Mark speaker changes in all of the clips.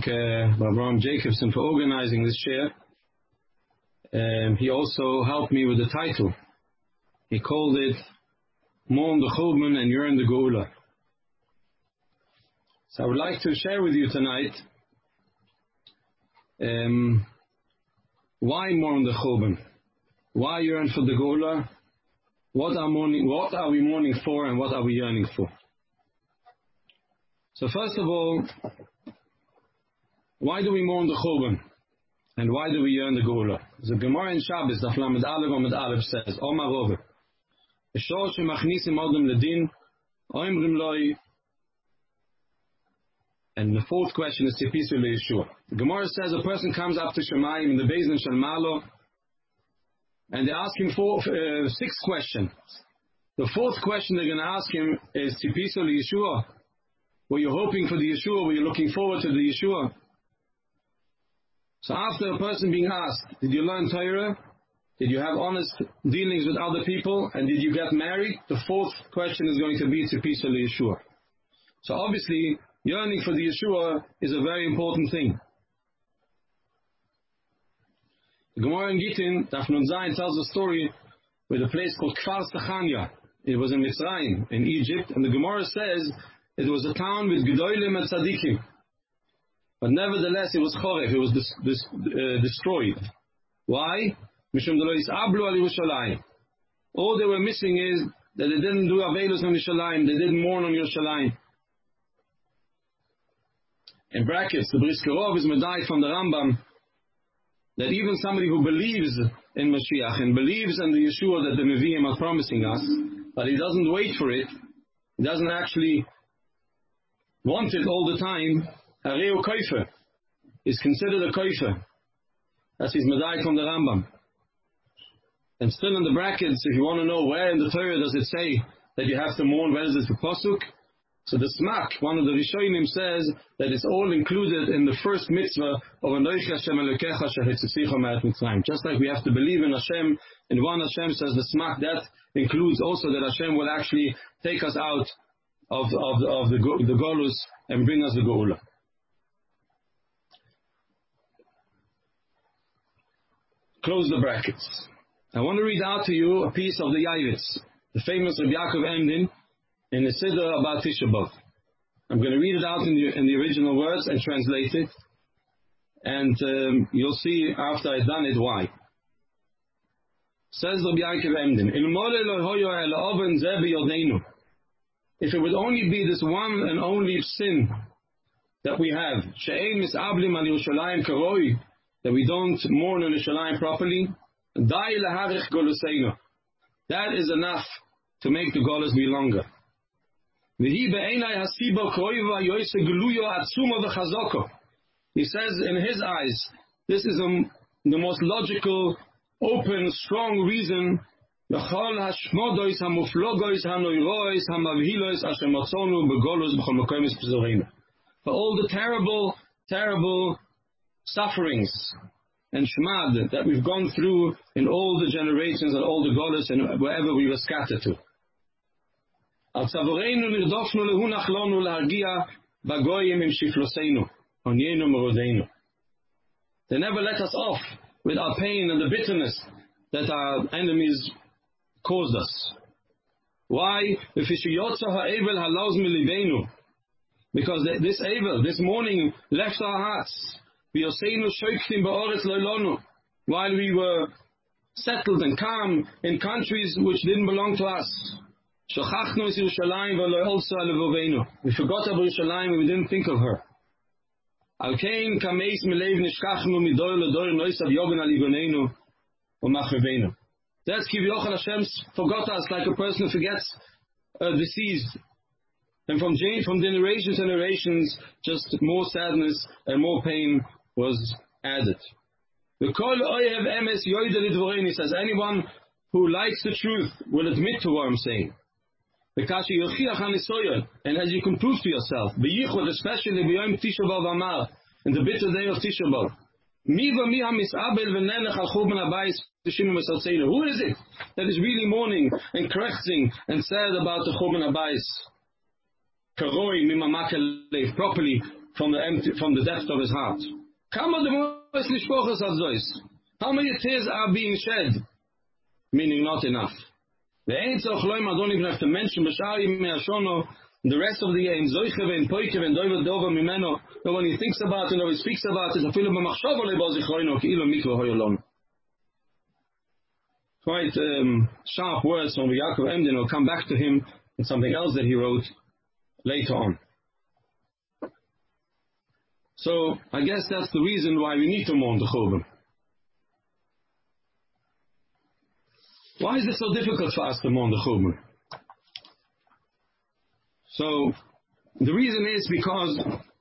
Speaker 1: Abraham Jacobson for organizing this share. He also helped me with the title. He called it Mourn the Churban and Yearn the Geula. So I would like to share with you tonight why mourn the Churban, why yearn for the Geula, what are we mourning for, and what are we yearning for. So first of all, why do we mourn the Churban? And why do we yearn the Geula? The Gemara in Shabbos, Daf Lamed Aleph says, Omar Rove, Eshor shemachnisim odem ledin, oimrim loi. And the fourth question is Tipisu leYeshua. The Gemara says a person comes up to Shemayim in the Beis Din Shel Malo, and they ask him 6 questions. The fourth question they're going to ask him is Tipisu leYeshua. Were you hoping for the Yeshua? Were you looking forward to the Yeshua? So after a person being asked, did you learn Torah? Did you have honest dealings with other people? And did you get married? The fourth question is going to be Tipisu leYeshua. So obviously, yearning for the Yeshua is a very important thing. The Gemara in Gittin, Daf Nun Zayin, tells a story with a place called Kfar Sechania. It was in Mitzrayim, in Egypt, and the Gemara says it was a town with Gedolim and Tzadikim. But nevertheless, it was Choref, it was destroyed. Why? Mishum delo yisablu al Yerushalayim. All they were missing is that they didn't do Avelus on Yerushalayim, they didn't mourn on Yerushalayim. In brackets, the Brisker Rov is medayik from the Rambam that even somebody who believes in Mashiach and believes in the Yeshua that the Nevi'im are promising us, but he doesn't wait for it, he doesn't actually want it all the time, Hareu Koifer is considered a Koifer. That's his medayik from the Rambam. And still in the brackets, if you want to know where in the Torah does it say that you have to mourn, where is it for Pasuk? So the Smak, one of the Rishonim, says that it's all included in the first mitzvah of Anochi Hashem Elokecha Shehitzitzicha Me'at Mitzrayim. Just like we have to believe in Hashem, and one Hashem says the Smak, that includes also that Hashem will actually take us out of the Golus and bring us the Geula. Close the brackets. I want to read out to you a piece of the Yavitz, the famous Rabbi Yaakov Emden, in the Siddur about Tisha B'Av. I'm going to read it out in the original words and translate it, and you'll see after I've done it why. Says Rabbi Yaakov Emden, if it would only be this one and only sin that we have, that we don't mourn on Yerushalayim properly, that is enough to make the Golus be longer. He says in his eyes, this is the most logical, open, strong reason for all the terrible, terrible sufferings and shmad that we've gone through in all the generations and all the Golus and wherever we were scattered to. They never let us off with our pain and the bitterness that our enemies caused us. Why? Because this evil, this mourning left our hearts. While we were settled and calm in countries which didn't belong to us. We forgot about Yerushalayim and we didn't think of her. That's Kivyochel Hashem forgot us like a person who forgets a deceased. And from generations and generations, just more sadness and more pain was added. He says, anyone who likes the truth will admit to what I'm saying. And as you can prove to yourself, especially in the bitter day of Tisha B'Av, who is it that is really mourning and krechtsing and sad about the Churban Habayis? Properly from the depth of his heart. How many tears are being shed? Meaning not enough. The rest of the year, but when he thinks about it or he speaks about it, quite sharp words from Yaakov Emden. Will come back to him in something else that he wrote later on. So I guess that's the reason why we need to mourn the Churban. Why is it so difficult for us to mourn the Churban? So the reason is because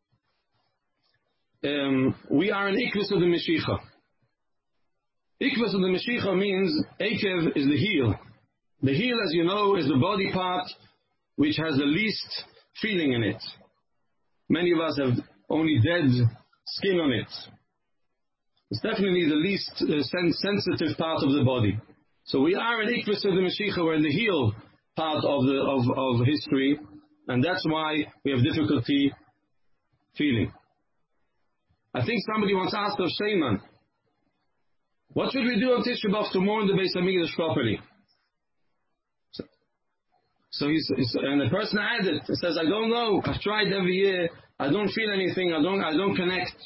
Speaker 1: we are an Ikvus of the Mashiach. Ikvus of the Mashiach means Ekev is the heel. The heel, as you know, is the body part which has the least feeling in it. Many of us have only dead skin on it. It's definitely the least sensitive part of the body. So we are an Ikvus of the Mashiach. We're in the heel part of history, and that's why we have difficulty feeling. I think somebody once asked of Sheiman, what should we do on Tisha B'Av to mourn the Beis Hamikdash properly? So and the person added, he says, I don't know. I've tried every year. I don't feel anything. I don't connect.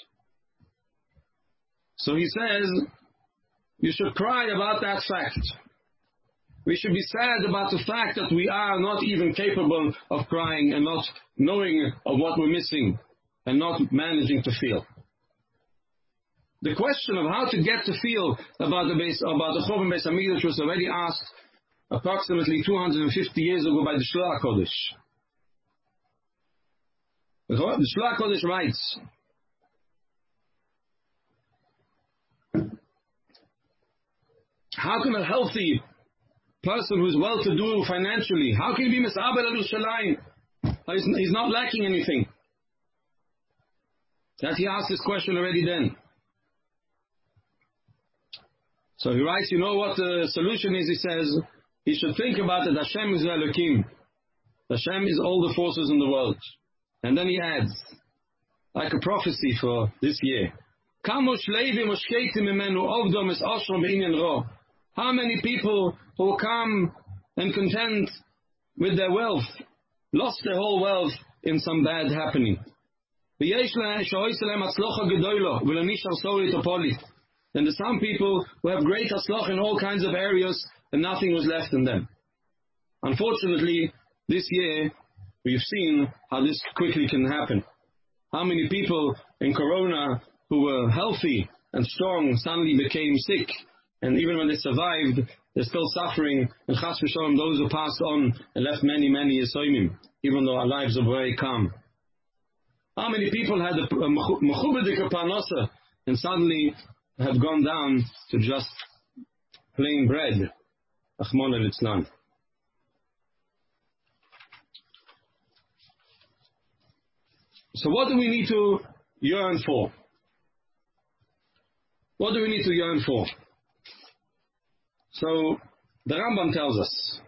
Speaker 1: So he says, you should cry about that fact. We should be sad about the fact that we are not even capable of crying and not knowing of what we're missing and not managing to feel. The question of how to get to feel about the Churban Beis Hamikdash was already asked approximately 250 years ago by the Shloach Kodesh. The Shloach Kodesh writes, how can a healthy person who's well-to-do financially, how can he be Misabel al-Shalayim? He's not lacking anything. That he asked this question already then. So he writes, you know what the solution is? He says, he should think about it, Hashem is Elokim. Hashem is all the forces in the world. And then he adds, like a prophecy for this year, how many people who come and content with their wealth, lost their whole wealth in some bad happening. And there's some people who have great haslach in all kinds of areas and nothing was left in them. Unfortunately, this year, we've seen how this quickly can happen. How many people in Corona who were healthy and strong suddenly became sick, and even when they survived, they're still suffering, and chas v'shalom, those who passed on and left many, many yisoimim, even though our lives are very calm. How many people had a mechubedika parnasa and suddenly have gone down to just plain bread? Achmon al-Itzlan. So what do we need to yearn for? What do we need to yearn for? So the Rambam tells us.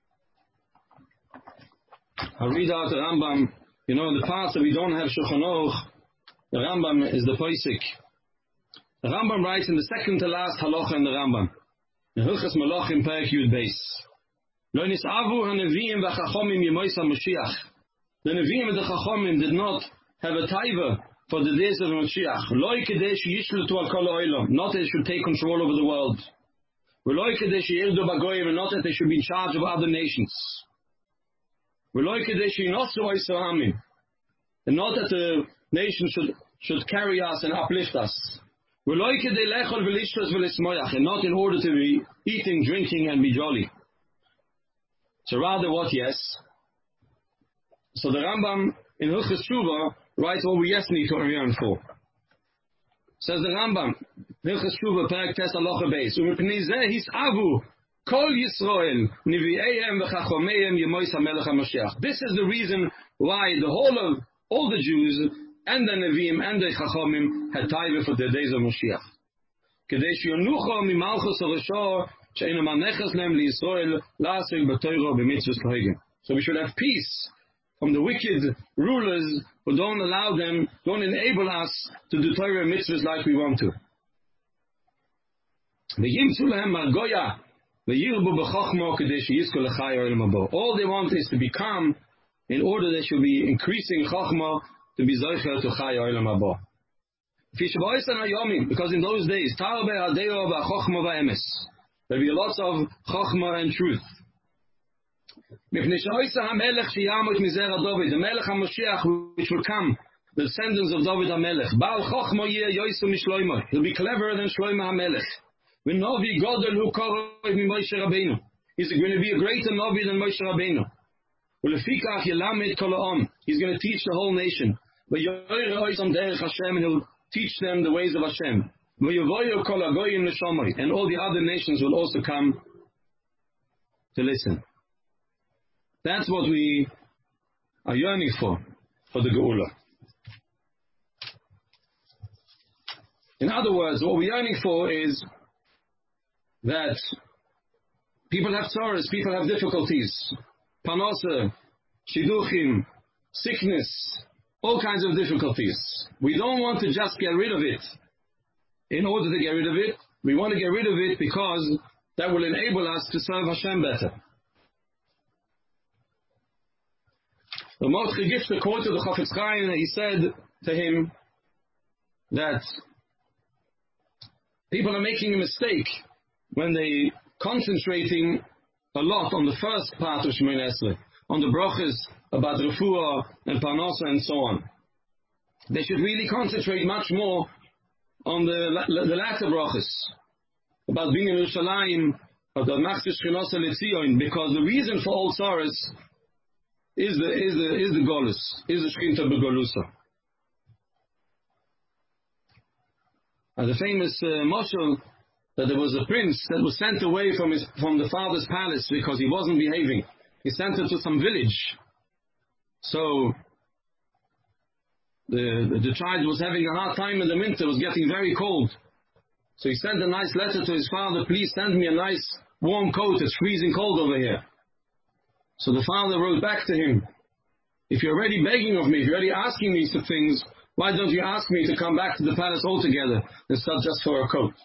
Speaker 1: I'll read out the Rambam. You know, in the parts that we don't have Shulchan Aruch, the Rambam is the Poisik. The Rambam writes in the second to last halacha in the Rambam, in Hilchos Malachim Perek Yud Beis, Lo nisavu haneviim v'chachomim yemois HaMashiach. The Nevi'im and the Chachomim did not have a taiva for the days of Mashiach. Loi kedesh yishlutu al kol ha'olam, not that they should take control over the world. Loi kedesh yirdu b'goyim, and not that they should be in charge of other nations. Loi kedesh yinosu oiso hamim, and not that the nation should carry us and uplift us. Loi kedei lechol v'lishtos v'lismoyach, and not in order to be eating, drinking, and be jolly. So rather what? Yes. So the Rambam in Hilchos Tshuva writes what we yes need to yearn for. Says the Rambam, Hilchos Tshuva Perek Tes Halacha Beis, U'mipnei zeh hisavu kol Yisrael nivi'eihem v'chachomeihem yemois HaMelech HaMashiach. This is the reason why the whole of all the Jews and the Nevi'im and the Chachomim had taiva for the days of Mashiach. Kedei sheyonucho mimalchus harashah she'eino manechas lehem liYisrael la'asek b'Torah b'mitzvos kahegim. So we should have peace from the wicked rulers who don't enable us to do Torah mitzvahs like we want to. All they want is to become, in order they should be increasing Chachma to be Zocher to Chai Olam Haba. Because in those days, there'll be lots of Chachma and truth. The Melech HaMashiach, which will come, the descendants of David HaMelech, he'll be cleverer than Shlomo HaMelech. He's going to be a greater Navi than Moshe Rabbeinu. He's going to teach the whole nation. And he'll teach them the ways of Hashem. And all the other nations will also come to listen. That's what we are yearning for the Geula. In other words, what we're yearning for is that people have sorrows, people have difficulties, parnasa, shidduchim, sickness, all kinds of difficulties. We don't want to just get rid of it in order to get rid of it. We want to get rid of it because that will enable us to serve Hashem better. The Mordechai Gifter quoted the Chafetz Chaim, and he said to him that people are making a mistake when they concentrating a lot on the first part of Shemoneh Esrei, on the brachas about refuah and parnasa and so on. They should really concentrate much more on the latter brachas, about being in Yerushalayim, about Machzis Shchinos Letzion, because the reason for all sorrows is the Golus, is the Shechinta Begolusa. And the famous mashal that there was a prince that was sent away from the father's palace because he wasn't behaving. He sent him to some village. So the child was having a hard time in the winter, it was getting very cold. So he sent a nice letter to his father, please send me a nice warm coat, it's freezing cold over here. So the father wrote back to him, if you're already begging of me, if you're already asking me some things, why don't you ask me to come back to the palace altogether instead just for a coat?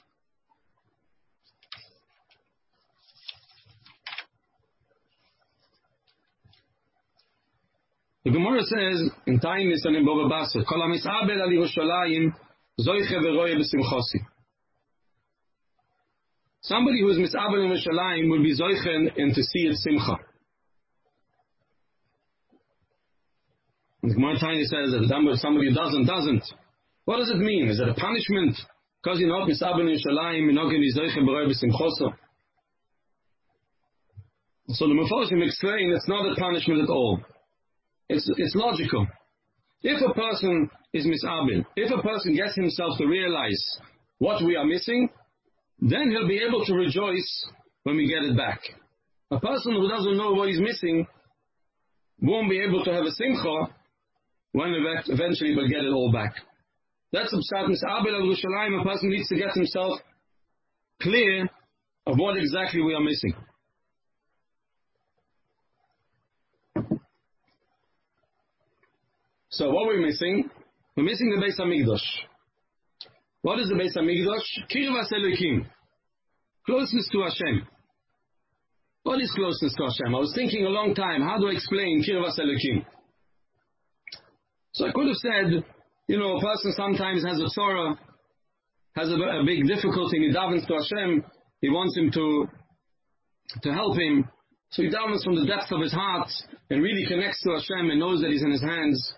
Speaker 1: The Gemara says in Tainis and in Baba Basra, Kol hamis'abel al Yerushalayim zoiche v'roye b'simchosi. Somebody who is mis'abel in Yerushalayim will be zoichen and to see its simcha. And the Gemara Tainis says that somebody who doesn't. What does it mean? Is it a punishment? Because you're not mis'abel in Yerushalayim, you're not going to be zoiche v'roye b'simchosi. So the Mefarshim explain it's not a punishment at all. It's logical. If a person is mis'abel, if a person gets himself to realize what we are missing, then he'll be able to rejoice when we get it back. A person who doesn't know what he's missing won't be able to have a simcha when eventually we'll get it all back. That's a pshat mis'abel al Yerushalayim. A person needs to get himself clear of what exactly we are missing. So what we're missing the Beis HaMikdash. What is the Beis HaMikdash? Kirvas Elokim. Closeness to Hashem. What is closeness to Hashem? I was thinking a long time, how do I explain Kirvas Elokim? So I could have said, a person sometimes has a tzorah, has a big difficulty, and he davens to Hashem, he wants him to help him, so he davens from the depth of his heart, and really connects to Hashem, and knows that he's in his hands.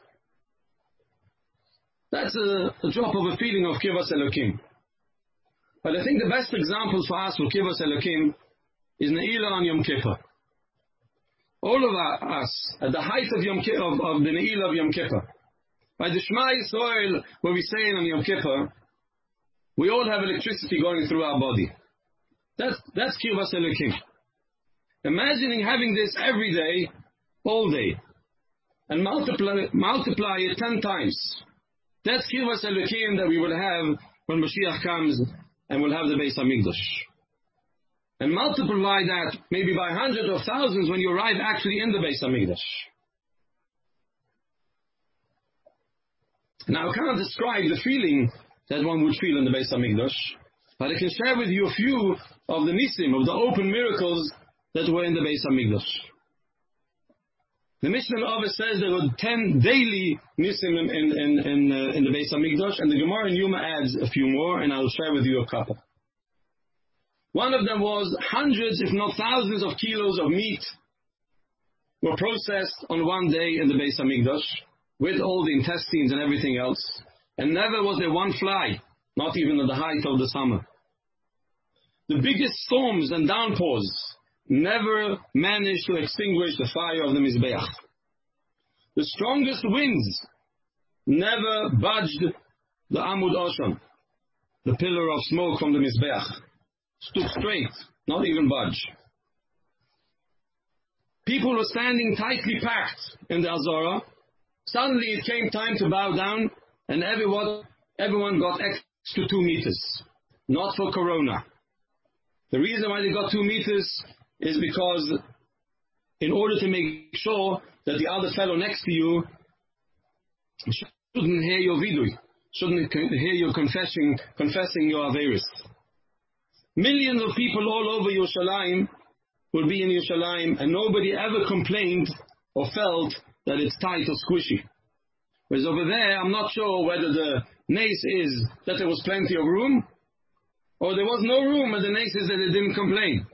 Speaker 1: That's a drop of a feeling of Kirvas Elokim. But I think the best example for us for Kirvas Elokim is Ne'ilah on Yom Kippur. All of us, at the height of Yom Kippur, of the Ne'ilah of Yom Kippur, by the Shema Yisrael, where we say it on Yom Kippur, we all have electricity going through our body. That's Kirvas Elokim. Imagining having this every day, all day, and multiply it 10 times. That's Kirvas Elokim that we will have when Mashiach comes and we'll have the Beis HaMikdash. And multiply that maybe by hundreds of thousands when you arrive actually in the Beis HaMikdash. Now, I cannot describe the feeling that one would feel in the Beis HaMikdash, but I can share with you a few of the nisim, of the open miracles that were in the Beis HaMikdash. The Mishnah Avos says there were 10 daily nisim in the Beis HaMikdash, and the Gemara in Yuma adds a few more, and I'll share with you a couple. One of them was hundreds, if not thousands of kilos of meat were processed on one day in the Beis HaMikdash, with all the intestines and everything else, and never was there one fly, not even at the height of the summer. The biggest storms and downpours never managed to extinguish the fire of the Mizbeach. The strongest winds never budged the Amud Osham, the pillar of smoke from the Mizbeach. Stood straight, not even budge. People were standing tightly packed in the Azara. Suddenly it came time to bow down, and everyone got extra 2 meters. Not for Corona. The reason why they got 2 meters is because in order to make sure that the other fellow next to you shouldn't hear your vidui, shouldn't hear you confessing your Averis. Millions of people all over Yerushalayim will be in Yerushalayim, and nobody ever complained or felt that it's tight or squishy. Whereas over there, I'm not sure whether the nace is that there was plenty of room, or there was no room, and the nace is that they didn't complain.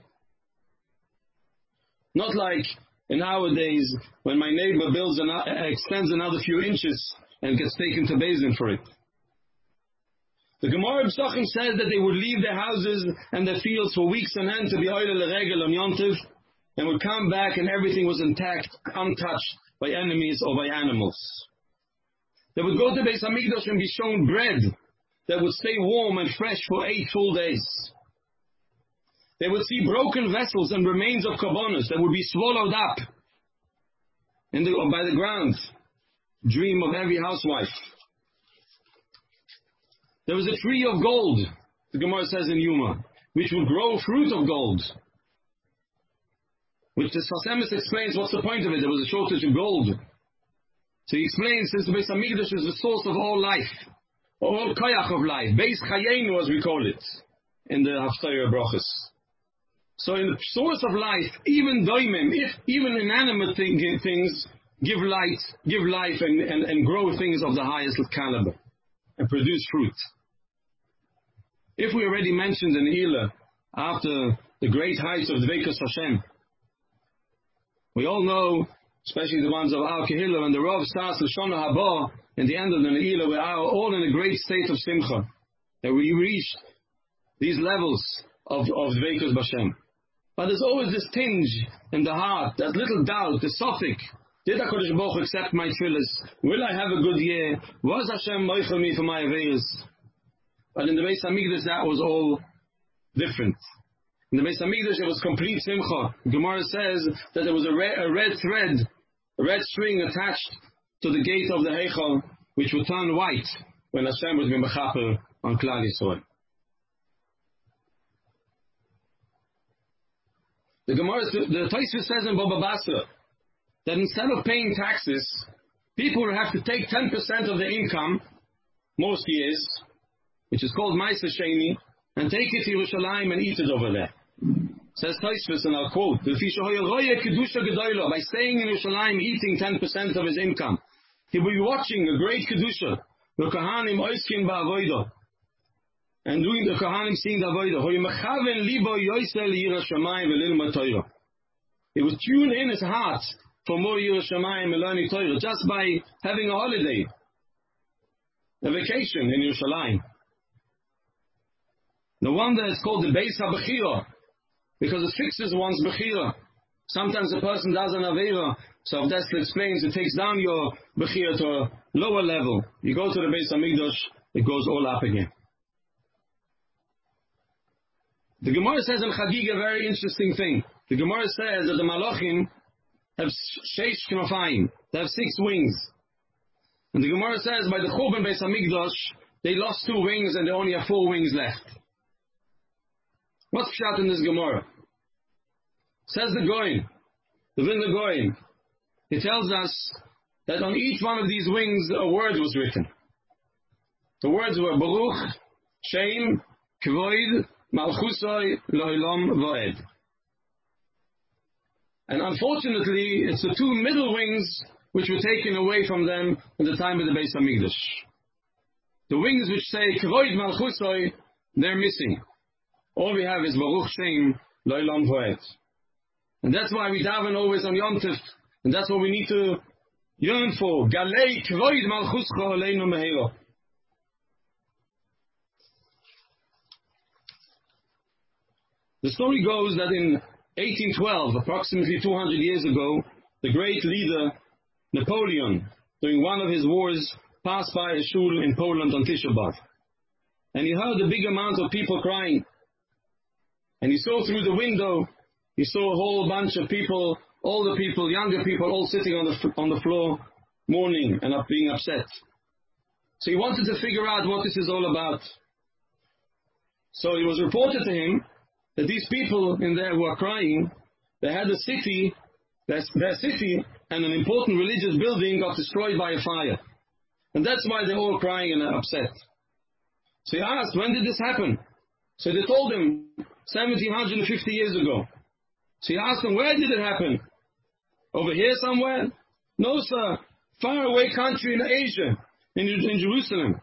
Speaker 1: Not like in nowadays, when my neighbor extends another few inches and gets taken to Beis for it. The Gemara B'Sachim says that they would leave their houses and their fields for weeks on end to be oile l'regel on Yontiv, and would come back and everything was intact, untouched by enemies or by animals. They would go to Beis HaMikdash and be shown bread that would stay warm and fresh for 8 full days. They would see broken vessels and remains of korbanos that would be swallowed up by the ground. Dream of every housewife. There was a tree of gold, the Gemara says in Yuma, which would grow fruit of gold. Which the Sfas Emes explains what's the point of it. There was a shortage of gold. So he explains, since the Beis HaMikdash is the source of all life, all koyach of life, Beis Chayenu as we call it, in the Haftarah Brachos. So in the source of life, even doimim, even inanimate things, give life and grow things of the highest caliber, and produce fruit. If we already mentioned in Ila, after the great heights of Dveikus Hashem, we all know, especially the ones of Al Kehillah and the Rav Sas L'Shona Haba, in the end of the Ne'ilah, we are all in a great state of Simcha, that we reached these levels of Dveikus Hashem. But there's always this tinge in the heart, that little doubt, the sophic. Did HaKadosh Baruch Hu accept my tefillas? Will I have a good year? Was Hashem moichel me for my averos? But in the Beis HaMikdash that was all different. In the Beis HaMikdash it was complete simcha. Gemara says that there was a red thread, a red string attached to the gate of the Heichal, which would turn white when Hashem would be mechaper on Klal Yisrael. The Tosfos says in Baba Basra that instead of paying taxes, people will have to take 10% of their income, most years, which is called Ma'aser Sheni, and take it to Yerushalayim and eat it over there. Says Tosfos, and I'll quote, by staying in Yerushalayim, eating 10% of his income, he will be watching a great Kedusha, the Kohanim oiskin ba'avodah, and doing the Kohanim seeing the avodah. It would tune in his heart for more Yerushalayim and learning Torah just by having a holiday, a vacation in Yerushalayim. No wonder it's called the Beis HaBechira, because it fixes one's Bechira. Sometimes a person does an Aveira, so Avdesla explains it takes down your Bechira to a lower level. You go to the Beis HaMikdash, it goes all up again. The Gemara says in Chagig a very interesting thing. The Gemara says that the Malachim have sheish knofayim. They have 6 wings. And the Gemara says by the Churban Beis HaMikdash, they lost 2 wings and they only have 4 wings left. What's pshat in this Gemara? Says the Goin, the Vilna Goin. He tells us that on each one of these wings a word was written. The words were Baruch, Shem, Kvoid, Malchusoi, Lo'ilam, Voed. And unfortunately, it's the two middle wings which were taken away from them in the time of the Beis HaMikdash. The wings which say Kvoid Malchusoi, they're missing. All we have is Baruch Shem Lo'ilam Voed. And that's why we daven always on Yom Tov, and that's what we need to yearn for. Galei Kvoid Malchuscha Aleinu Meheiro. The story goes that in 1812, approximately 200 years ago, the great leader Napoleon, during one of his wars, passed by a shul in Poland on Tisha B'Av. And he heard a big amount of people crying. And he saw through the window, he saw a whole bunch of people, older people, younger people, all sitting on the floor, mourning and being upset. So he wanted to figure out what this is all about. So it was reported to him that these people in there who are crying, they had a city, their city and an important religious building got destroyed by a fire. And that's why they're all crying and upset. So he asked, when did this happen? So they told him, 1750 years ago. So he asked them, where did it happen? Over here somewhere? No, sir. Far away country in Asia, in Jerusalem.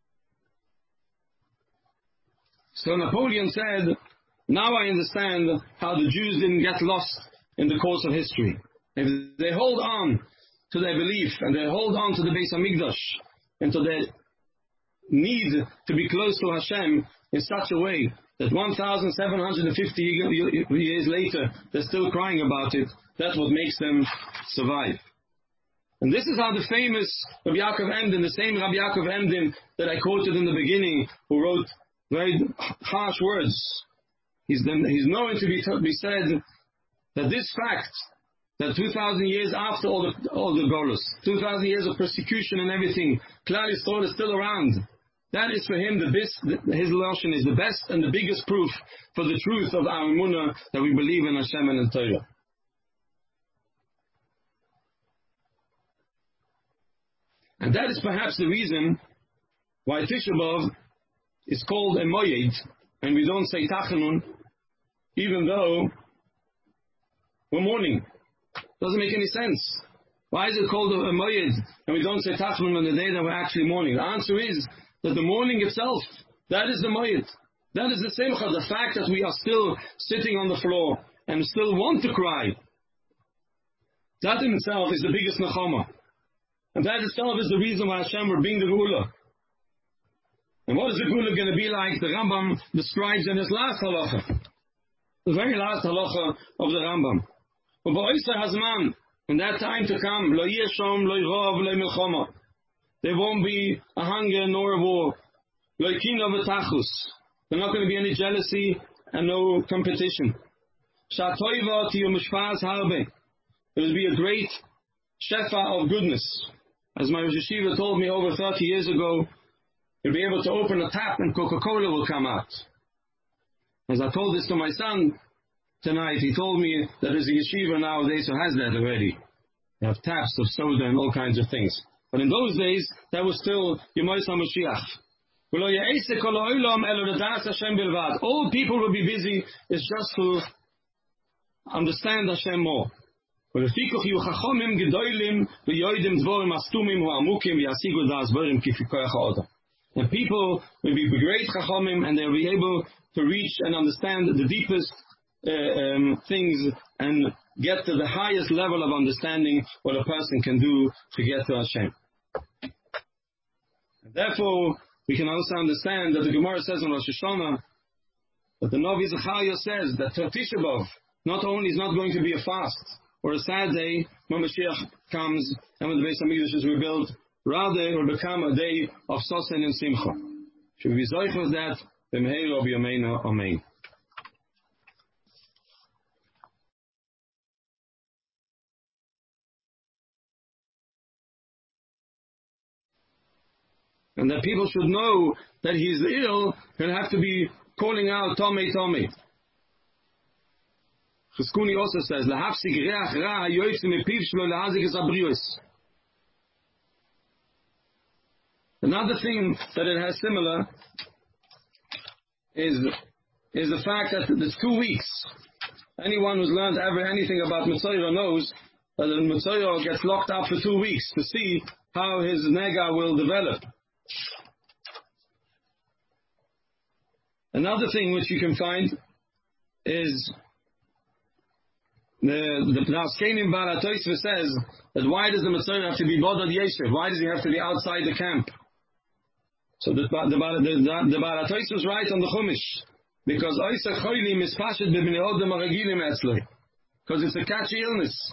Speaker 1: So Napoleon said, now I understand how the Jews didn't get lost in the course of history. If they hold on to their belief, and they hold on to the Beis HaMikdash, and to their need to be close to Hashem in such a way that 1,750 years later, they're still crying about it, that's what makes them survive. And this is how the famous Rabbi Yaakov Emden, the same Rabbi Yaakov Emden that I quoted in the beginning, who wrote very harsh words, he's known to be said that this fact, that 2,000 years after all the Golus, 2,000 years of persecution and everything, Klal Yisrael is still around. That is for him his lashon is the best and the biggest proof for the truth of our emunah, that we believe in Hashem and in Torah. And that is perhaps the reason why Tisha B'Av is called a moyed, and we don't say tachanun, even though we're mourning. Doesn't make any sense. Why is it called a moyed, and we don't say tachanun on the day that we're actually mourning? The answer is that the mourning itself, that is the moyed. That is the simcha, the fact that we are still sitting on the floor and still want to cry. That in itself is the biggest nechama. And that itself is the reason why Hashem will bring the Geula. And what is the Geula going to be like? The Rambam describes in his last halacha, the very last halacha of the Rambam. In that time to come, lo yeshom, lo yirav, lo milchama. There won't be a hunger nor a war. Lo yikina v'tachus. There's not going to be any jealousy and no competition. Shatoiva tiyu mishpaz harbe. There will be a great shefa of goodness. As my Rosh Yeshiva told me over 30 years ago, you'll be able to open a tap and Coca-Cola will come out. As I told this to my son tonight, he told me that there's a yeshiva nowadays who has that already. They have taps of soda and all kinds of things. But in those days, that was still Yemais HaMashiach. All people will be busy is just to understand Hashem more. And people will be great chachomim, and they'll be able to reach and understand the deepest things and get to the highest level of understanding what a person can do to get to Hashem. And therefore, we can also understand that the Gemara says in Rosh Hashanah that the Novi Zechariah says that Tisha B'Av not only is not going to be a fast or a sad day when Mashiach comes and when the Beis HaMikdash is rebuilt, rather it will become a day of Sosen and Simcha. Should we be zoich with that? B'mehei Rabbi Yameinu, Amen. And that people should know that he's ill, he'll have to be calling out, Tomei, Tomei. Chizkuni also says, Lahafsik reach ra yoytze mepiv shlo lahazikes abrios. Another thing that it has similar is the fact that there's 2 weeks. Anyone who's learned ever anything about Mitzvah knows that the Mitzvah gets locked up for 2 weeks to see how his nega will develop. Another thing which you can find is the Askenim Baal HaTosfos says that why does the Mitzvah have to be Bodad Yeshiv? Why does he have to be outside the camp? So the Baal HaTosfos writes on the Chumash, because it's a catchy illness.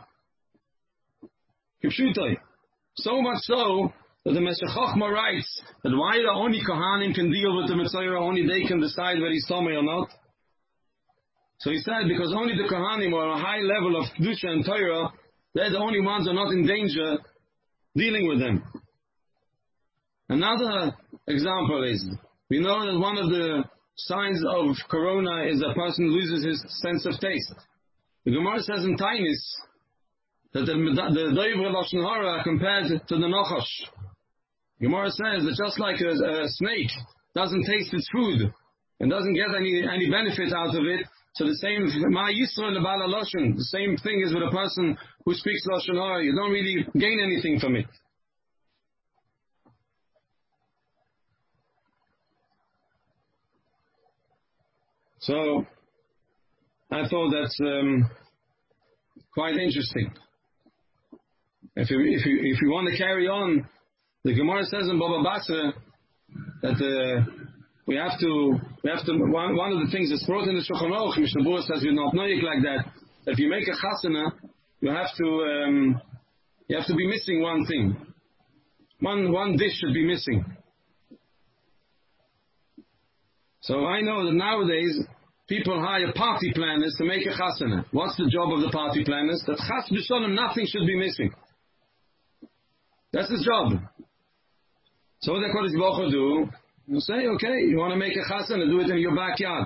Speaker 1: So much so that the Meshech Chochmah writes that why the only Kohanim can deal with the Mitzvah, only they can decide whether he's Tomei or not. So he said because only the Kohanim are on a high level of Kedusha and Torah, they're the only ones who are not in danger dealing with them. Another example is, we know that one of the signs of Corona is a person loses his sense of taste. The Gemara says in Tainis that the Doivre Lashon Hara compared to the Nachash. Gemara says that just like a snake doesn't taste its food and doesn't get any benefit out of it, so the same Ma Yisrael Bala Lashon, the same thing is with a person who speaks Lashon Hara. You don't really gain anything from it. So I thought that's quite interesting. If you want to carry on, the Gemara says in Baba Basra that we have to one of the things that's brought in the Shulchan Aruch, Mishnah Berurah says you're not noyik like that. If you make a chasana, you have to be missing one thing. One dish should be missing. So I know that nowadays people hire party planners to make a chasana. What's the job of the party planners? That chas b'shalom nothing should be missing. That's his job. So what the Kodesh Baruch Hu do? You say, okay, you want to make a chasana, do it in your backyard.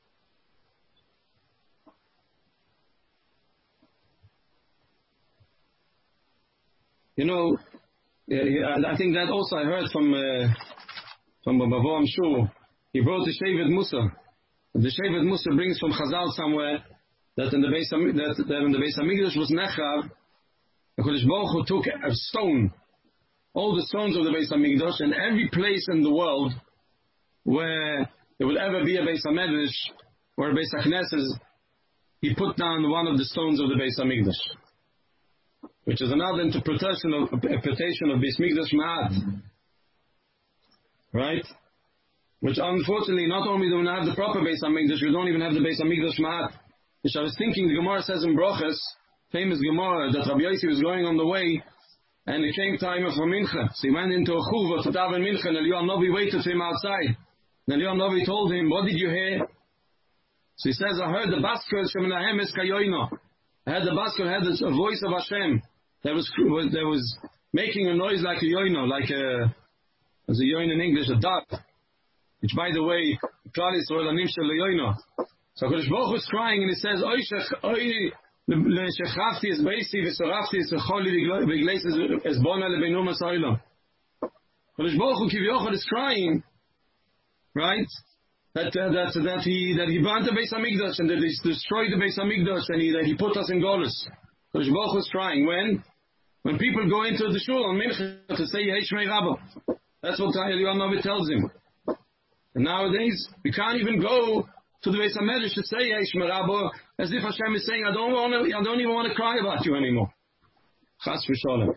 Speaker 1: You know, I think that also I heard from Bavo Amshur. He brought the Shevet Musa. The Shevet Musa brings from Chazal somewhere that in the Beis Hamikdash was Nechav. The Kodesh Baruch Hu took a stone, all the stones of the Beis Hamikdash, and every place in the world where there will ever be a Beis Hamedrash or a Beis HaKnesses, he put down one of the stones of the Beis Hamikdash, which is another interpretation of Beis Mikdash Ma'at, right? Which unfortunately, not only do we not have the proper Beis HaMikdash, we don't even have the Beis HaMikdash Ma'at. Which I was thinking, the Gemara says in Brochus, famous Gemara, that Rabbi Yossi was going on the way, and it came time for Mincha. So he went into a chuva to daven Mincha, and Eliyahu Novi waited for him outside. And Eliyahu Novi told him, what did you hear? So he says, I heard the Basker Shemenahem es Kayoino. I heard the Basker, had a voice of Hashem that was making a noise like a yoino, like as a yoin in English, a duck. Which, by the way, Klal Yisrael anim shel yoino. So Kodesh Baruch Hu is crying and he says, Oy shechafti es beisi v'sorafti es v'choli v'gleis es bona lebeinu masaylam. Kodesh Baruch Hu Kivyochel is crying, right? That he burnt the Beis Hamikdash and that he destroyed the Beis Hamikdash and that he put us in Golus. Kodesh Baruch Hu is crying when people go into the shul on Mincha to say Yehi Shmei Rabba. That's what Eliyahu Novi tells him. And nowadays, we can't even go to the Beis HaMedrash to say Yehi Shmei Rabba as if Hashem is saying, I don't even want to cry about you anymore. Chas v'sholem.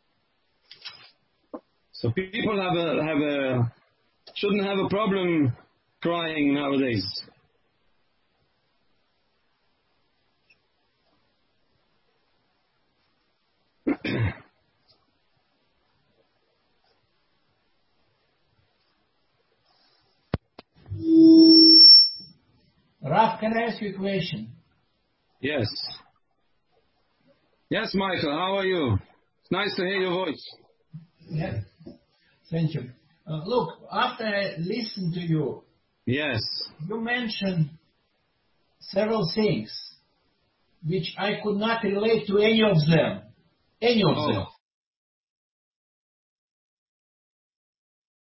Speaker 1: So people shouldn't have a problem crying nowadays.
Speaker 2: Rav, can I ask you a question?
Speaker 1: Yes. Yes, Michael, how are you? It's nice to hear your voice.
Speaker 2: Yeah. Thank you. Look, after I listened to you,
Speaker 1: yes,
Speaker 2: you mentioned several things which I could not relate to any of them. Any of them.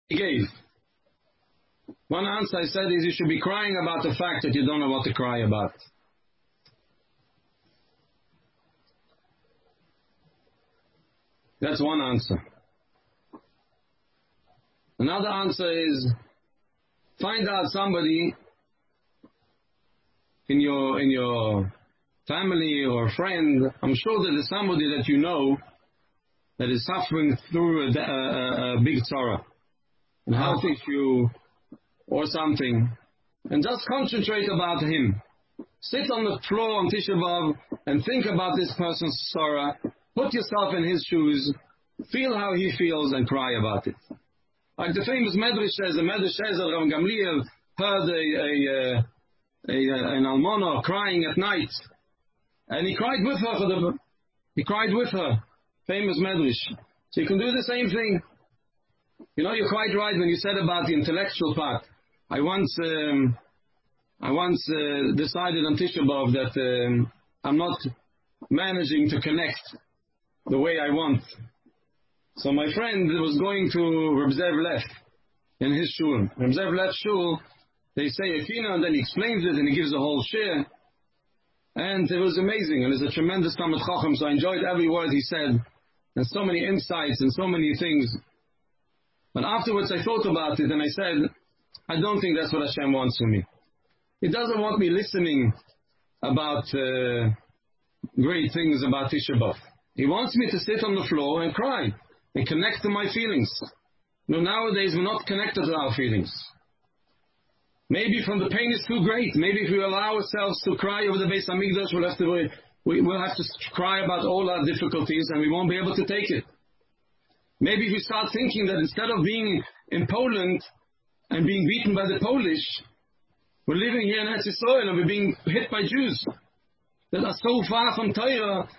Speaker 1: he gave. One answer I said is you should be crying about the fact that you don't know what to cry about. That's one answer. Another answer is find out somebody in your family or friend. I'm sure that there's somebody that you know that is suffering through a big tzara, a health issue or something, and just concentrate about him. Sit on the floor on Tisha B'Av and think about this person's tzara. Put yourself in his shoes, feel how he feels, and cry about it. Like the famous Medrash says, the Medrash says that Rav Gamliel heard an almana crying at night, and he cried with her. He cried with her. Famous Medrash. So you can do the same thing. You know, you're quite right when you said about the intellectual part. I once decided on Tisha B'Av that I'm not managing to connect the way I want. So my friend was going to Reb Zev Lev in his shul. Reb Zev Lev's shul, they say a kina and then he explains it and he gives a whole share. And it was amazing. And it's a tremendous Talmid Chacham, so I enjoyed every word he said. And so many insights and so many things. But afterwards I thought about it and I said, I don't think that's what Hashem wants from me. He doesn't want me listening about great things about Tisha B'Av. He wants me to sit on the floor and cry and connect to my feelings. No, nowadays we're not connected to our feelings. Maybe from the pain is too great. Maybe if we allow ourselves to cry over the Beis Hamikdash, we'll have to cry about all our difficulties and we won't be able to take it. Maybe if we start thinking that instead of being in Poland and being beaten by the Polish, we're living here in Eretz Yisrael and we're being hit by Jews that are so far from Torah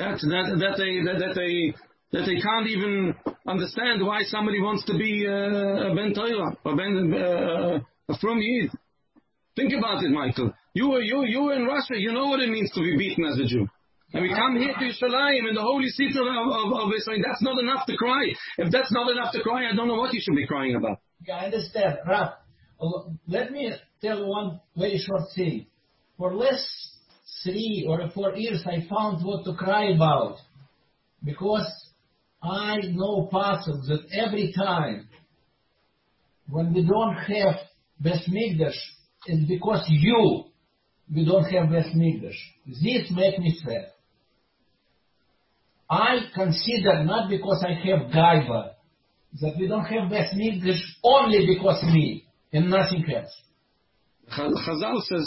Speaker 1: that they can't even understand why somebody wants to be a Ben Torah or a Frum Yid. Think about it, Michael. You were in Russia. You know what it means to be beaten as a Jew. And we come here to Yerushalayim in the holy city of Israel. That's not enough to cry. If that's not enough to cry, I don't know what you should be crying about.
Speaker 2: Yeah, I understand. Rav, let me tell one very short thing. For less 3 or 4 years, I found what to cry about. Because I know parcels that every time when we don't have Beis Mikdash, it's because we don't have Beis Mikdash. This makes me sad. I consider not because I have Gaiva, that we don't have Beis Mikdash only because me, and nothing else.
Speaker 1: Chazal says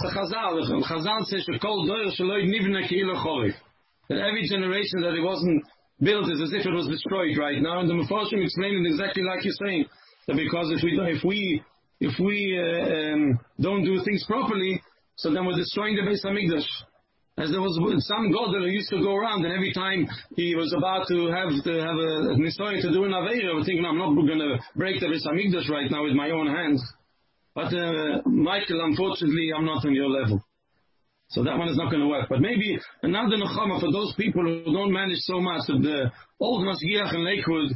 Speaker 1: that every generation that it wasn't built is as if it was destroyed right now. And the Mefarshim explained it exactly like you're saying, that because if we don't do things properly, so then we're destroying the Beis Hamikdash. As there was some God that used to go around, and every time he was about to have a nisoy to do an aveira, we're thinking, I'm not going to break the Beis Hamikdash right now with my own hands. But Michael, unfortunately, I'm not on your level. So that one is not going to work. But maybe another nechama for those people who don't manage so much. The old Masgiach in Lakewood,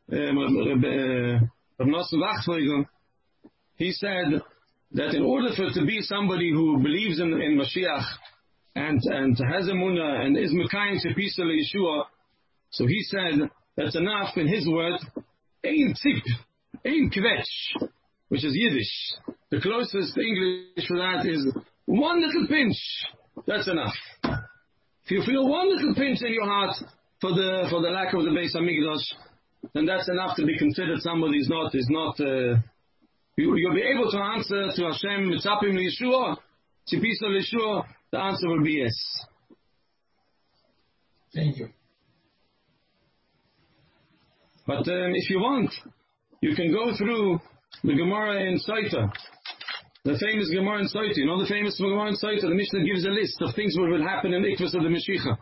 Speaker 1: Rav Nosson Wachtfogel, he said that in order for it to be somebody who believes in Mashiach and has emunah and is mekayim tzipisa leYeshua, so he said that's enough in his word, ein tzip, ein kvetch, which is Yiddish. The closest English for that is one little pinch. That's enough. If you feel one little pinch in your heart for the lack of the Beis Hamikdash, then that's enough to be considered somebody is not. You'll be able to answer to Hashem mitzapim leYeshua, tzipisa leYeshua. The answer will be yes.
Speaker 2: Thank you.
Speaker 1: But if you want, you can go through the Gemara in Saita. The famous Gemara in Saita. You know the famous Gemara in Saita? The Mishnah gives a list of things what will happen in the Ikvus of the Mashiach.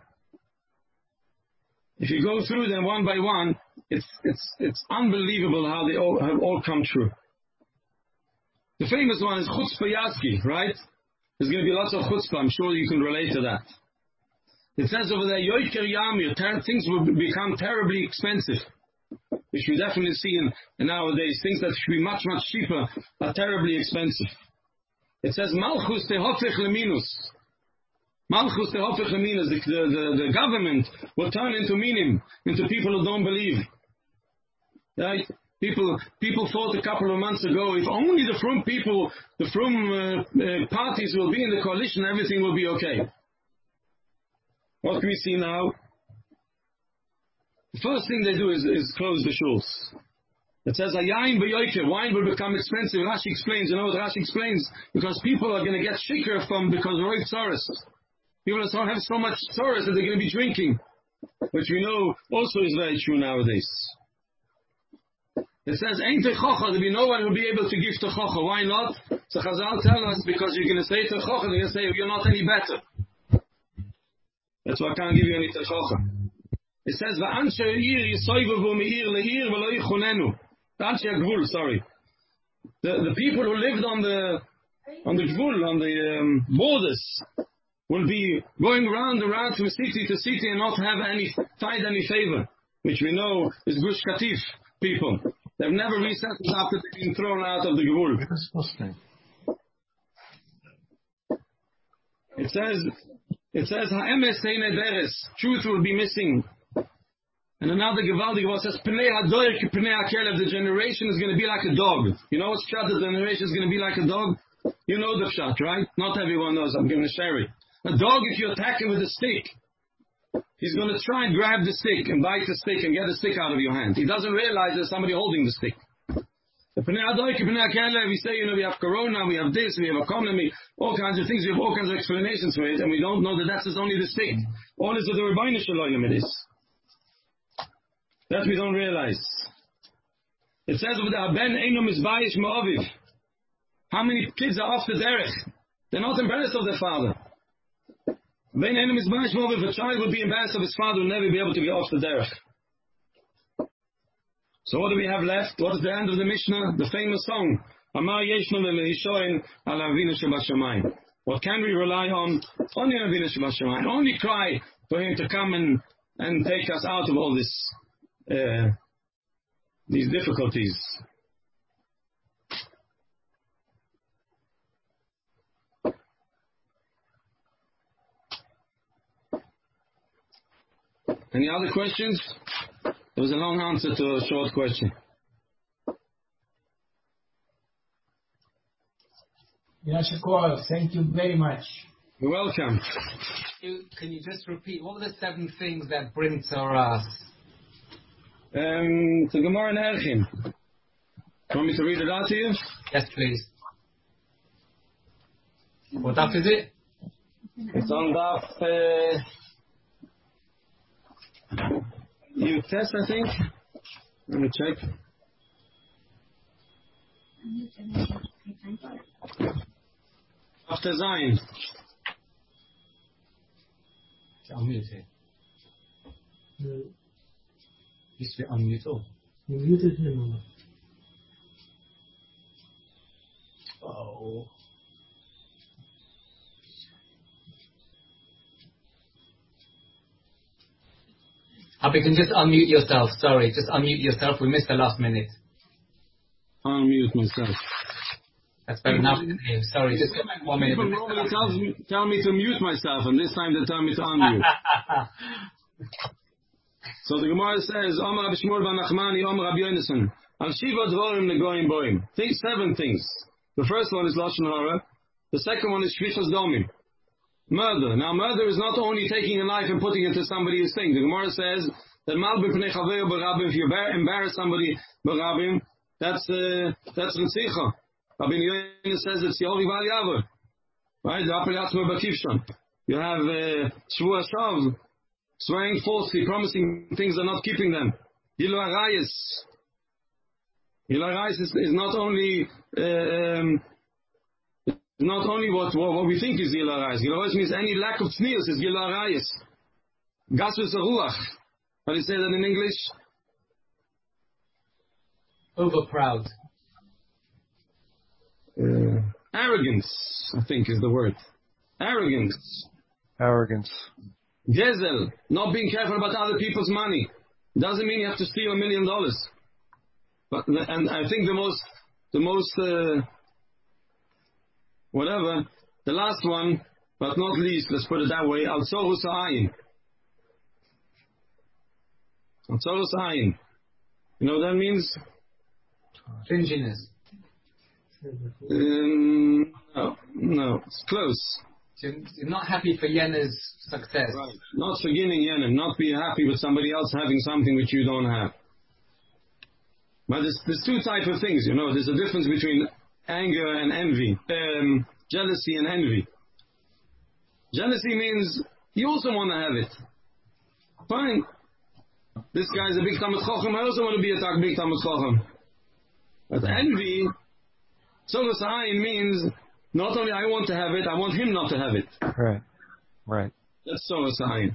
Speaker 1: If you go through them one by one, it's unbelievable how they all have all come true. The famous one is Chutzpah Yaski, right? There's going to be lots of chutzpah. I'm sure you can relate to that. It says over there, Yoiker Yamir, things will become terribly expensive. which we definitely see in nowadays, things that should be much, much cheaper are terribly expensive. It says, Malchus tehofich leminus. Malchus tehofich leminus. The government will turn into minim, into people who don't believe. Right? People thought a couple of months ago, if only the frum people, the frum parties will be in the coalition, everything will be okay. What can we see now? The first thing they do is close the shuls. It says, Ayayin b'yoyker, wine will become expensive. Rashi explains, you know what Rashi explains? Because people are going to get shikar because of Roiv Tzoros. People don't have so much Tzoros that they're going to be drinking, which we know also is very true nowadays. It says, Ein techocha, there'll be no one who will be able to give techocha. Why not? So Chazal tell us, because you're going to say techocha, they're going to say, you're not any better. That's why I can't give you any techocha. It says, V'anshe ir yisoyvavu me'ir le'ir v'lo yichunenu. Anshe gvul, sorry. The people who lived on the gvul, on the borders, will be going round from city to city and not find any favor, which we know is Gush Katif people. They've never resettled after they've been thrown out of the gvul. It says, Ha'emes heine deres, truth will be missing. And another Gevaldig was says, Pnei hadoyer ki pnei hakelev, the generation is going to be like a dog. You know what's pshat, the generation is going to be like a dog? You know the pshat, right? Not everyone knows, I'm going to share it. A dog, if you attack him with a stick, he's going to try and grab the stick and bite the stick and get the stick out of your hand. He doesn't realize there's somebody holding the stick. The pnei hadoyer ki pnei hakelev, we say, we have corona, we have this, we have economy, all kinds of things, we have all kinds of explanations for it, and we don't know that that's just only the stick. All is that the Rebbeinu Shalom it is. That we don't realize. It says over there, Ben Eino Mizbayish Ma'aviv. How many kids are off the derech? They're not embarrassed of their father. Ben Eino Mizbayish Ma'aviv, a child will be embarrassed of his father, will never be able to get off the derech. So what do we have left? What is the end of the Mishnah? The famous song. Amar Yeshnu Lehishoin Ala Avinu Shebashamayim. What can we rely on? Only Avinu Shebashamayim. Only cry for him to come and take us out of all this. These difficulties. Any other questions? There was a long answer to a short question.
Speaker 2: Yashikov, thank you very much.
Speaker 1: You're welcome.
Speaker 3: Can you just repeat, what were the 7 things that bring Tzoras?
Speaker 1: The Gemara in Erchim. Want me to read it out to you?
Speaker 3: Yes, please. What daf is it?
Speaker 1: It's on daf Yutes, I think. Let me check. After Zion.
Speaker 3: Unmute it. Used to be unmute all.
Speaker 2: You muted him.
Speaker 3: Oh. You can just unmute yourself. Sorry, just unmute yourself. We missed the last minute.
Speaker 1: Unmute myself.
Speaker 3: That's better now. Sorry, just 1 minute.
Speaker 1: People normally tell me to mute myself, and this time they tell me to unmute. So the Gemara says, Omar Rabbi Shmuel bar Nachmani, Omar Rabbi Yonasan, Al Shiva Dvorim Negoim Boim. 7 things. The first one is Lashon Hara. The second one is Shvichas Domim. Murder. Now murder is not only taking a knife and putting it to somebody's thing. The Gemara says that Mal B'Pnei Chaver B'Rabim, if you embarrass somebody B'Rabim, that's Ritzicha. Rabbi Yonasan says it's Yehovi Val Yavar. Right? The Apel Yatzmer Bakivshon. You have Shvua Shav, swearing falsely, promising things and not keeping them. Gilu Arayis. Gilu Arayis is not only what we think is Gilu Arayis. Gilu Arayis means any lack of tznius is Gilu Arayis. Gasus Ruach. How do you say that in English?
Speaker 3: Overproud.
Speaker 1: Arrogance, I think is the word. Arrogance. Gezel, not being careful about other people's money. Doesn't mean you have to steal $1 million. But and I think the most whatever, the last one, but not least, let's put it that way, al tzorus ha'ayin. Al tzorus ha'ayin. You know what that means?
Speaker 3: Stinginess.
Speaker 1: No, it's close.
Speaker 3: So you're not happy for Yena's success.
Speaker 1: Right. Not forgetting Yenim, not be happy with somebody else having something which you don't have. But there's two types of things, you know. There's a difference between anger and envy, jealousy and envy. Jealousy means you also want to have it. Fine. This guy's a big Talmid Chacham, I also want to be a big Talmid Chacham. But envy, tzorus ha'ayin means not only I want to have it, I want him not to have it.
Speaker 4: Right.
Speaker 1: That's tzorus ha'ayin.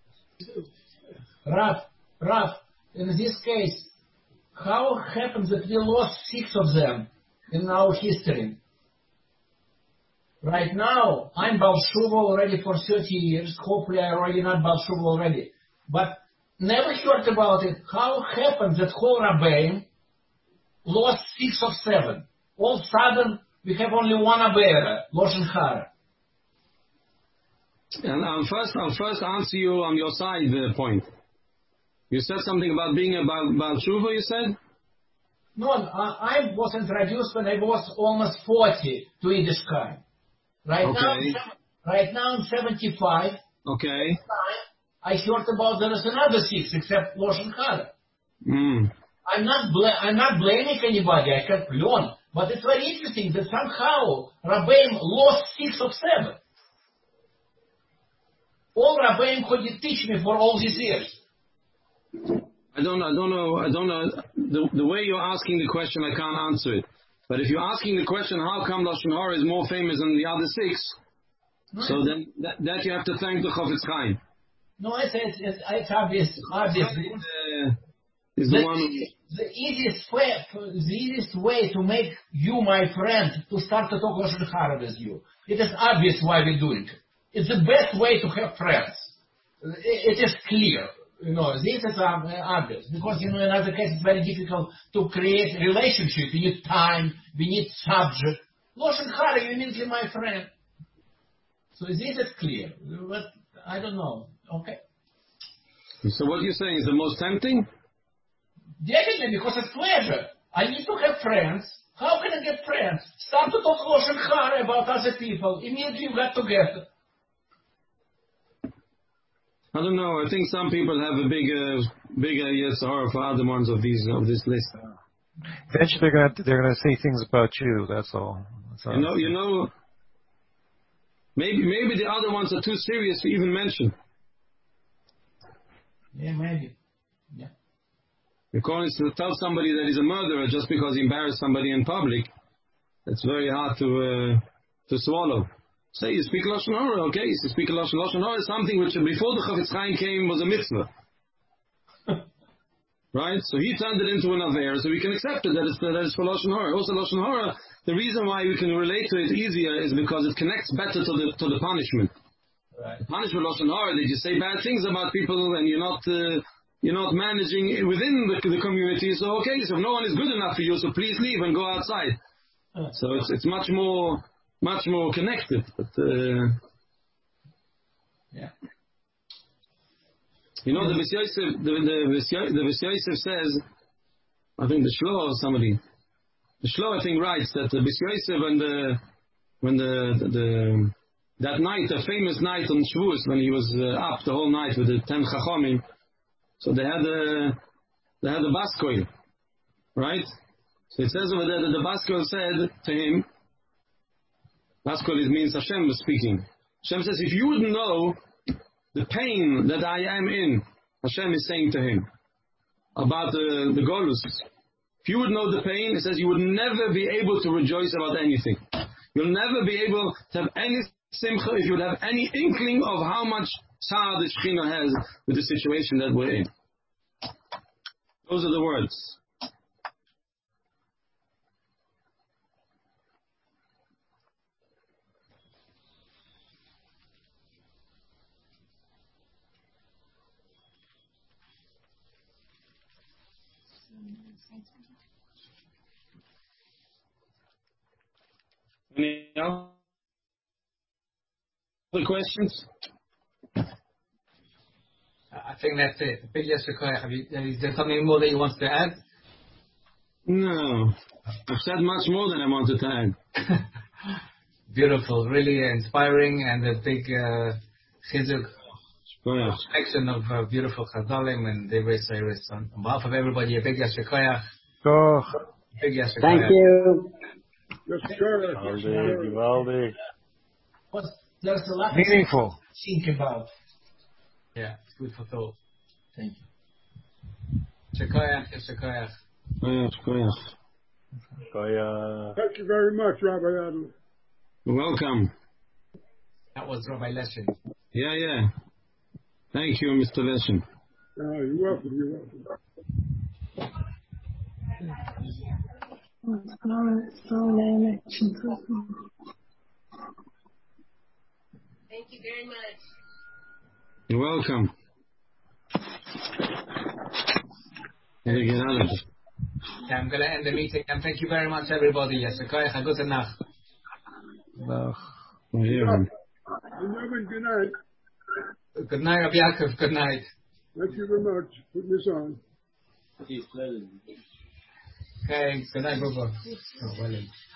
Speaker 2: Rav, in this case, how happened that we lost 6 of them in our history? Right now, I'm Baal Shuva already for 30 years. Hopefully I already not Baal Shuva already. But never heard about it. How happened that whole Rabbeim lost 6 of 7? All of a sudden, we have only one Abera, Loshen Hara.
Speaker 1: And I'll first answer you on your side point. You said something about being a Baal Tshuva, you said?
Speaker 2: No, I was introduced when I was almost 40 to Yiddishkeit. Right now I'm 75.
Speaker 1: Okay.
Speaker 2: I heard about there is another 6 except Loshen Hara. I'm not blaming anybody. I can learn. But it's very interesting that somehow Rabbeim lost 6 of 7. All Rabbeim could teach me for all these years.
Speaker 1: I don't know. The way you're asking the question, I can't answer it. But if you're asking the question, how come Lashon Hara is more famous than the other 6?
Speaker 2: Right.
Speaker 1: So then that you have to thank the Chofetz Chaim.
Speaker 2: No, it's obvious.
Speaker 1: Is the one.
Speaker 2: The easiest way to make you my friend to start to talk Lashon Hara with you. It is obvious why we're doing it. It's the best way to have friends. It is clear. You know, this is obvious. Because, you know, in other cases, it's very difficult to create relationship. We need time. We need subject. Lashon Hara, you immediately my friend. So this is clear. But I don't know. Okay.
Speaker 1: So what you're saying is the most tempting?
Speaker 2: Definitely, because it's pleasure. I need to have friends. How can I get friends? Start to talk Lashon Hara about other people. Immediately you got together.
Speaker 1: I don't know. I think some people have a bigger yes or for other ones of this list.
Speaker 4: Eventually, they're gonna say things about you. That's all.
Speaker 1: You know. Maybe the other ones are too serious to even mention.
Speaker 2: Yeah, maybe. Yeah.
Speaker 1: Because to tell somebody that he's a murderer just because he embarrassed somebody in public, it's very hard to swallow. Say you speak Lashon Hara, okay? You speak Lashon Hara is something which before the Chofetz Chaim came was a mitzvah. Right? So he turned it into an aver, so we can accept it that it's for Lashon Hara. Also Lashon Hara, the reason why we can relate to it easier is because it connects better to the punishment.
Speaker 2: Right.
Speaker 1: The punishment Lashon Hara, they just say bad things about people and you're not managing within the community. So okay, so if no one is good enough for you, so please leave and go outside. So it's much more connected. But
Speaker 2: yeah.
Speaker 1: You know, the Beis Yosef says, I think the Shlo or somebody, the Shlo I think writes that the Beis Yosef when that night, the famous night on Shavuos, when he was up the whole night with the 10 Chachamim, so they had the Baskoil, right? So it says over there that the Baskoil said to him, Baskoil means Hashem was speaking. Hashem says, if you would know the pain that I am in, Hashem is saying to him about the Golus. If you would know the pain, it says you would never be able to rejoice about anything. You'll never be able to have any simcha if you would have any inkling of how much tzar the Shekhinah has with the situation that we're in. Those are the words. Any other questions?
Speaker 3: I think that's it. Big Yasher Koyach. Is there something more that you want to add?
Speaker 1: No. I've said much more than I wanted to add.
Speaker 3: Beautiful, really inspiring, and a big chizuk
Speaker 1: Koyach.
Speaker 3: collection of beautiful chazalim and Devrei Seiris. On behalf of everybody, a big Yasher Koyach.
Speaker 4: Koch.
Speaker 3: Big Yasher
Speaker 5: Thank
Speaker 3: Koyach.
Speaker 5: you.
Speaker 2: There's a lot
Speaker 4: Meaningful.
Speaker 2: to think about.
Speaker 3: Yeah, it's good for thought.
Speaker 2: Thank you.
Speaker 3: Shekoyach, Yasher Koyach.
Speaker 1: Koyach, koyach.
Speaker 6: Thank you very much, Rabbi Adler.
Speaker 1: You're welcome.
Speaker 3: That was Rabbi Leshin.
Speaker 1: Yeah. Thank you, Mr. Leshin.
Speaker 6: You're welcome. You're welcome.
Speaker 7: Thank you very much.
Speaker 1: You're welcome. Gotta get out of it.
Speaker 3: Yeah, I'm going to end the meeting, and thank you very much, everybody. Yasher Koyach, gute Nacht.
Speaker 1: Yeah.
Speaker 6: Good night.
Speaker 3: Good night, Rabbi Yaakov. Good night.
Speaker 6: Thank you very much. Put this on.
Speaker 3: Okay, good night, Bubba. Oh, well.